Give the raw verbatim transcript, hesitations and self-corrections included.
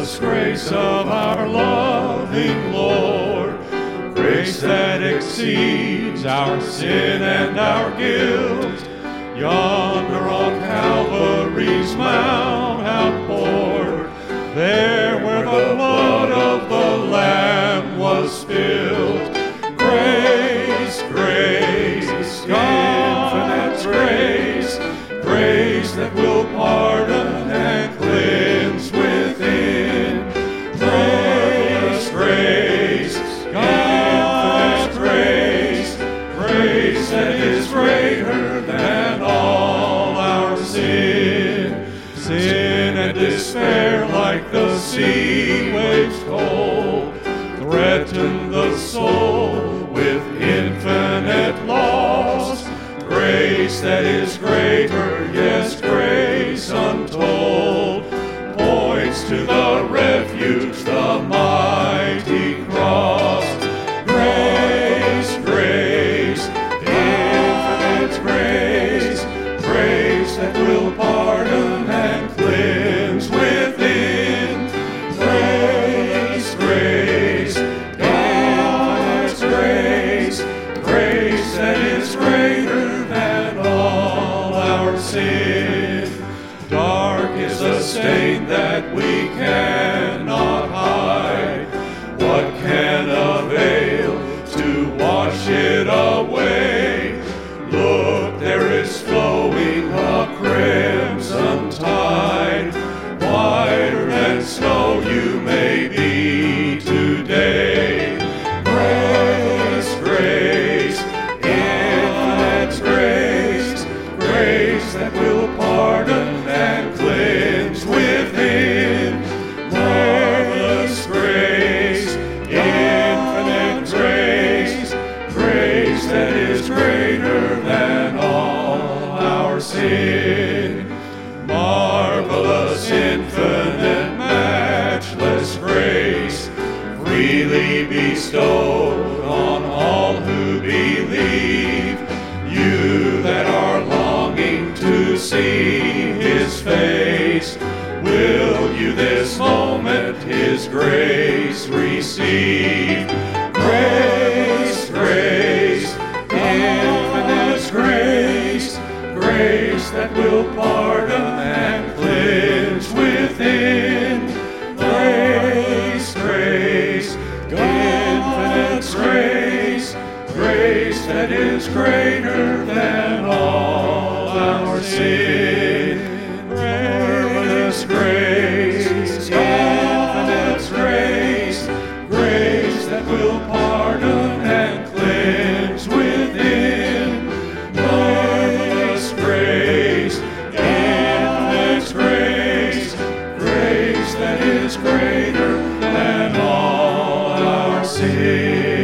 marvelous grace of our loving Lord, grace that exceeds our sin and our guilt, yonder on Calvary's mount outpoured, there where the blood of the Lamb was spilled. Grace, grace, infinite grace, grace that will pardon and cleanse within. Grace, grace, infinite grace, grace that is greater than all our sin. Sin and despair like the sea waves cold threaten the soul with infinite loss. Grace that is greater, yes, grace untold, points to the refuge, the mighty cross. Grace, grace, infinite grace, grace that will pardon and cleanse within. Grace, grace, infinite grace, grace that is greater than all our sin. Dark is the stain that we cannot hide. What can avail to wash it away? Look, there is flowing a crimson tide. Whiter than snow you may be today. Grace, grace, infinite grace, grace that will pardon and cleanse within. Marvelous grace, infinite grace, grace that is greater than all our sin. Marvelous, infinite, matchless grace, freely bestowed on all who believe. You that are longing to see His face, will you this moment His grace receive? Grace, grace, infinite grace, grace that will pardon and cleanse within. Grace, grace, infinite grace, grace that is greater than all our sin. Marvelous grace, infinite grace, grace that will pardon and cleanse within. Marvelous grace, infinite grace, grace that is greater than all our sin.